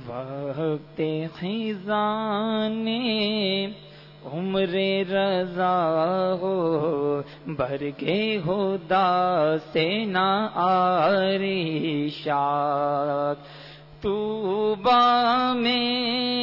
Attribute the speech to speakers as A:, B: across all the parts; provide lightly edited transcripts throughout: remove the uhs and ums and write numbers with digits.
A: وقت خزان عمر رضا ہو، برگے ہدا سے نہ عریشات طوبی میں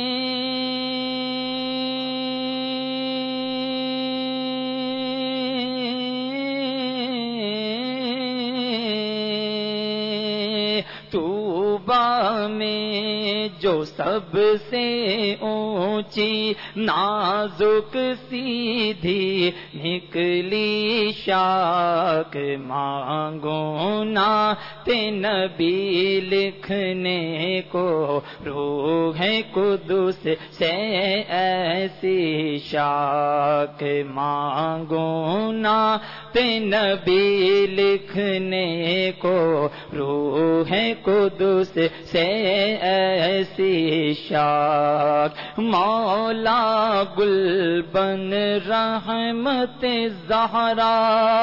A: جو سب سے اونچی نازک سیدھی نکلی شاخ، مانگو نعت نبی لکھنے کو روح قدس سے ایسی شاخ، مانگو نعت نبی لکھنے کو روح قدس سے ایسی شاخ، مولا گلبن رحمت زہرا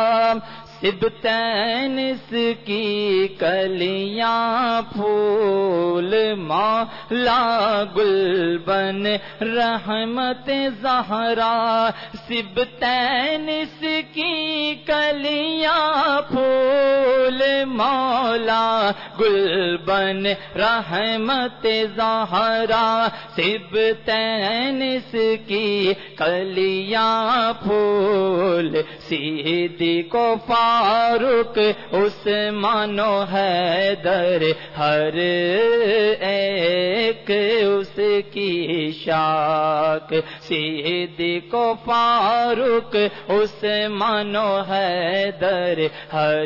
A: سبتین اس کی کلیاں پھول، مولا گلبن رحمت زہرا سبتین اس کی کلیاں پھول، مولا گلبن رحمت زہرا سبتین اس کی کلیاں پھول، سیدی کو فاروق عثمان و حیدر ہر ایک اس کی شاخ، سیدی کو فاروق عثمان و حیدر ہر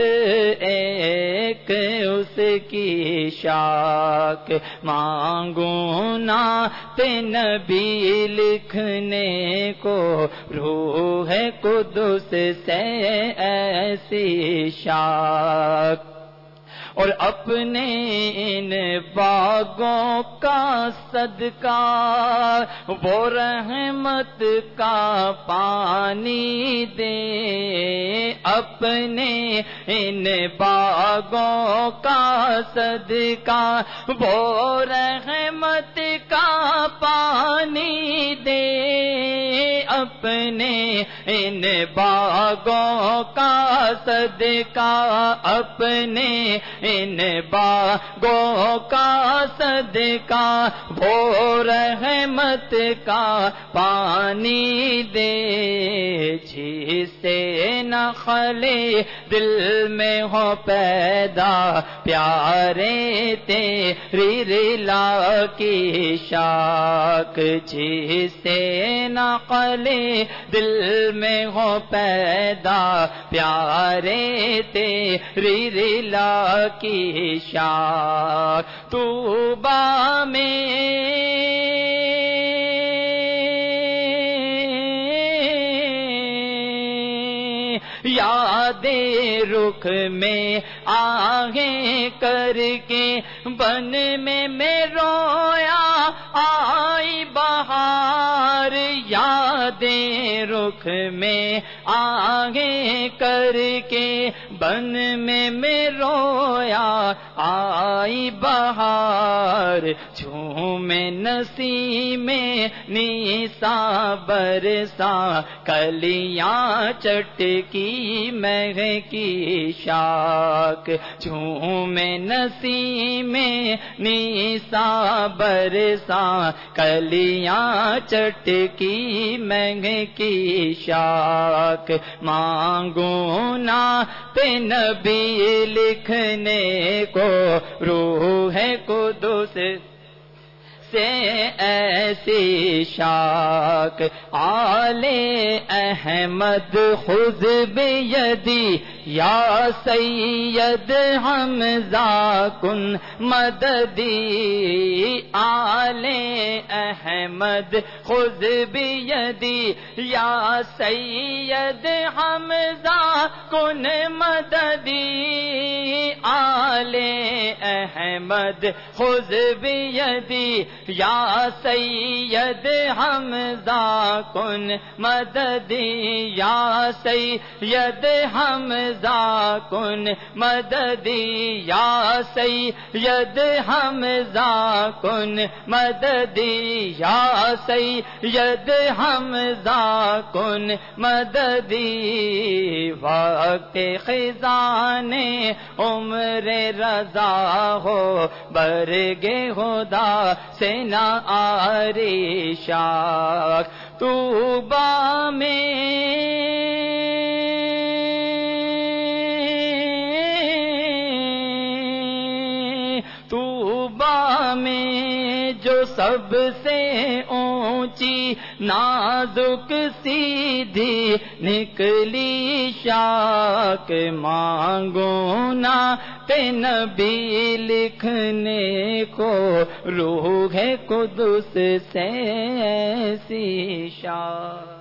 A: ایک اس کی شاخ، مانگو نعت نبی لکھنے کو روح قدس سے ایسی شاخ، اور اپنے ان باغوں کا صدقہ وہ رحمت کا پانی دے، اپنے ان باغوں کا صدقہ وہ رحمت کا پانی دے، اپنے ان باغوں کا صدقہ، اپنے ان باغوں کا صدقہ وہ رحمت کا پانی دے، جسے نخل دل میں ہو پیدا پیارے تیری رلا کی شاخ، جسے نخل دل میں ہو پیدا پیارے تیری رلا کی شاخ، طوبی میں یاد رخ میں آہیں کر کے بن میں رویا آئی بہار، یاد رخ میں آہیں کر کے بن میں رویا آئی بہار، جھومے نسیم نیسا برسا کلیاں چٹکی مہکی شاخ، جھومے نسیم نیسا برسا کلیاں چٹکی مہکی شاخ، مانگو نعت نبی لکھنے کو روح قدس سے ایسی شاخ، آل احمد خذ بیدی یا سید حمزہ کن مددی، آل احمد خذ بیدی یا سید حمزہ کن مددی، آل احمد خذ بیدی یا سید حمزہ کن مددی، یا سید حمزہ کن مددی یا سید حمزہ کن مددی یا سید حمزہ کن مددی وقت خزان عمر رضا ہو برگ خدا سے نہ آری شاک طوبیٰ میں جو سب سے اونچی نازک سیدھی نکلی شاک مانگو نا کہ نبی لکھنے کو روح قدس سے ایسی شاک